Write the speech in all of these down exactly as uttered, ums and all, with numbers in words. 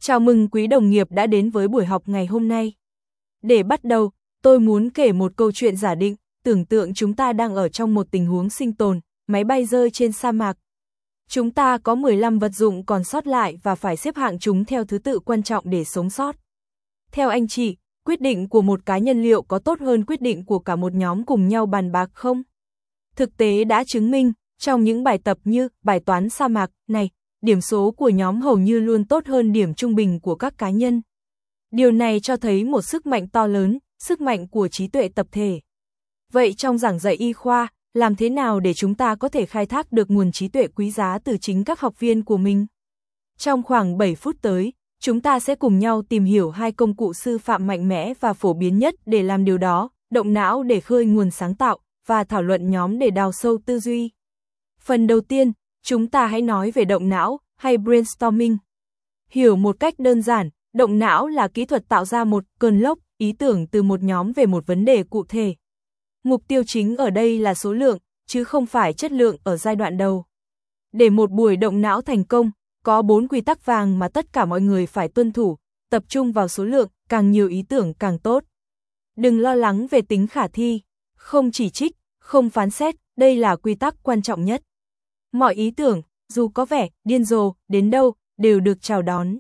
Chào mừng quý đồng nghiệp đã đến với buổi học ngày hôm nay. Để bắt đầu, tôi muốn kể một câu chuyện giả định, tưởng tượng chúng ta đang ở trong một tình huống sinh tồn, máy bay rơi trên sa mạc. Chúng ta có mười lăm vật dụng còn sót lại và phải xếp hạng chúng theo thứ tự quan trọng để sống sót. Theo anh chị, quyết định của một cá nhân liệu có tốt hơn quyết định của cả một nhóm cùng nhau bàn bạc không? Thực tế đã chứng minh, trong những bài tập như bài toán sa mạc này, điểm số của nhóm hầu như luôn tốt hơn điểm trung bình của các cá nhân. Điều này cho thấy một sức mạnh to lớn, sức mạnh của trí tuệ tập thể. Vậy trong giảng dạy y khoa, làm thế nào để chúng ta có thể khai thác được nguồn trí tuệ quý giá từ chính các học viên của mình? Trong khoảng bảy phút tới, chúng ta sẽ cùng nhau tìm hiểu hai công cụ sư phạm mạnh mẽ và phổ biến nhất để làm điều đó, động não để khơi nguồn sáng tạo, và thảo luận nhóm để đào sâu tư duy. Phần đầu tiên, chúng ta hãy nói về động não, hay brainstorming. Hiểu một cách đơn giản, động não là kỹ thuật tạo ra một cơn lốc ý tưởng từ một nhóm về một vấn đề cụ thể. Mục tiêu chính ở đây là số lượng, chứ không phải chất lượng ở giai đoạn đầu. Để một buổi động não thành công, có bốn quy tắc vàng mà tất cả mọi người phải tuân thủ, tập trung vào số lượng, càng nhiều ý tưởng càng tốt. Đừng lo lắng về tính khả thi, không chỉ trích, không phán xét, đây là quy tắc quan trọng nhất. Mọi ý tưởng, dù có vẻ điên rồ đến đâu, đều được chào đón.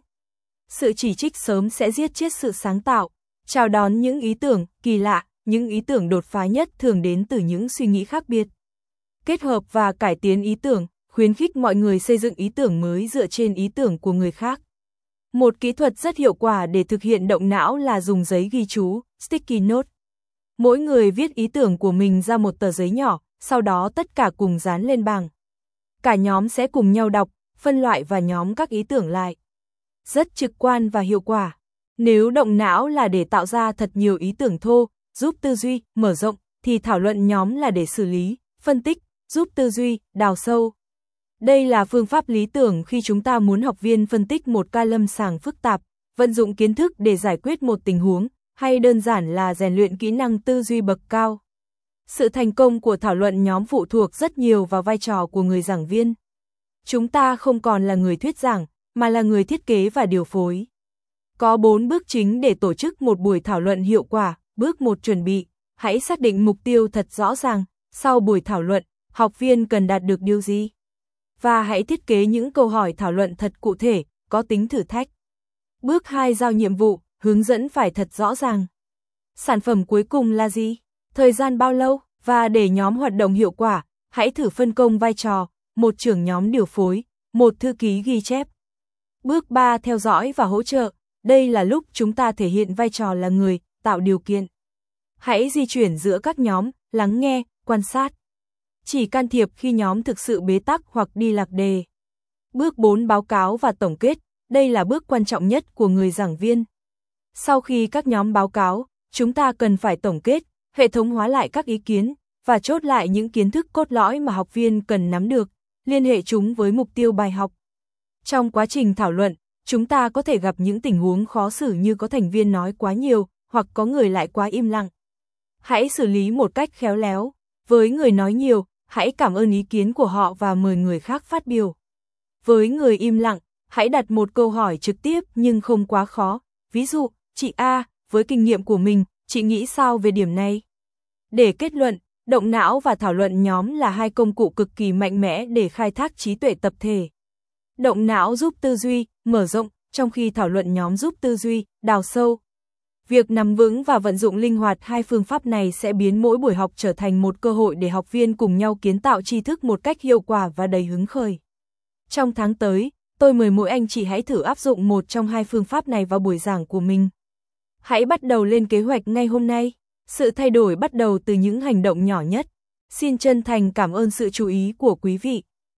Sự chỉ trích sớm sẽ giết chết sự sáng tạo. Chào đón những ý tưởng kỳ lạ, những ý tưởng đột phá nhất thường đến từ những suy nghĩ khác biệt. Kết hợp và cải tiến ý tưởng, khuyến khích mọi người xây dựng ý tưởng mới dựa trên ý tưởng của người khác. Một kỹ thuật rất hiệu quả để thực hiện động não là dùng giấy ghi chú, sticky note. Mỗi người viết ý tưởng của mình ra một tờ giấy nhỏ, sau đó tất cả cùng dán lên bảng. Cả nhóm sẽ cùng nhau đọc, phân loại và nhóm các ý tưởng lại. Rất trực quan và hiệu quả. Nếu động não là để tạo ra thật nhiều ý tưởng thô, giúp tư duy mở rộng, thì thảo luận nhóm là để xử lý, phân tích, giúp tư duy đào sâu. Đây là phương pháp lý tưởng khi chúng ta muốn học viên phân tích một ca lâm sàng phức tạp, vận dụng kiến thức để giải quyết một tình huống, hay đơn giản là rèn luyện kỹ năng tư duy bậc cao. Sự thành công của thảo luận nhóm phụ thuộc rất nhiều vào vai trò của người giảng viên. Chúng ta không còn là người thuyết giảng, mà là người thiết kế và điều phối. Có bốn bước chính để tổ chức một buổi thảo luận hiệu quả. Bước một, chuẩn bị. Hãy xác định mục tiêu thật rõ ràng. Sau buổi thảo luận, học viên cần đạt được điều gì? Và hãy thiết kế những câu hỏi thảo luận thật cụ thể, có tính thử thách. Bước hai, giao nhiệm vụ, hướng dẫn phải thật rõ ràng. Sản phẩm cuối cùng là gì? Thời gian bao lâu? Và để nhóm hoạt động hiệu quả, hãy thử phân công vai trò, một trưởng nhóm điều phối, một thư ký ghi chép. Bước ba, theo dõi và hỗ trợ. Đây là lúc chúng ta thể hiện vai trò là người tạo điều kiện. Hãy di chuyển giữa các nhóm, lắng nghe, quan sát. Chỉ can thiệp khi nhóm thực sự bế tắc hoặc đi lạc đề. Bước bốn, báo cáo và tổng kết. Đây là bước quan trọng nhất của người giảng viên. Sau khi các nhóm báo cáo, chúng ta cần phải tổng kết, hệ thống hóa lại các ý kiến, và chốt lại những kiến thức cốt lõi mà học viên cần nắm được, liên hệ chúng với mục tiêu bài học. Trong quá trình thảo luận, chúng ta có thể gặp những tình huống khó xử như có thành viên nói quá nhiều, hoặc có người lại quá im lặng. Hãy xử lý một cách khéo léo. Với người nói nhiều, hãy cảm ơn ý kiến của họ và mời người khác phát biểu. Với người im lặng, hãy đặt một câu hỏi trực tiếp nhưng không quá khó. Ví dụ, chị A, với kinh nghiệm của mình, chị nghĩ sao về điểm này? Để kết luận, động não và thảo luận nhóm là hai công cụ cực kỳ mạnh mẽ để khai thác trí tuệ tập thể. Động não giúp tư duy mở rộng, trong khi thảo luận nhóm giúp tư duy đào sâu. Việc nắm vững và vận dụng linh hoạt hai phương pháp này sẽ biến mỗi buổi học trở thành một cơ hội để học viên cùng nhau kiến tạo tri thức một cách hiệu quả và đầy hứng khởi. Trong tháng tới, tôi mời mỗi anh chị hãy thử áp dụng một trong hai phương pháp này vào buổi giảng của mình. Hãy bắt đầu lên kế hoạch ngay hôm nay. Sự thay đổi bắt đầu từ những hành động nhỏ nhất. Xin chân thành cảm ơn sự chú ý của quý vị.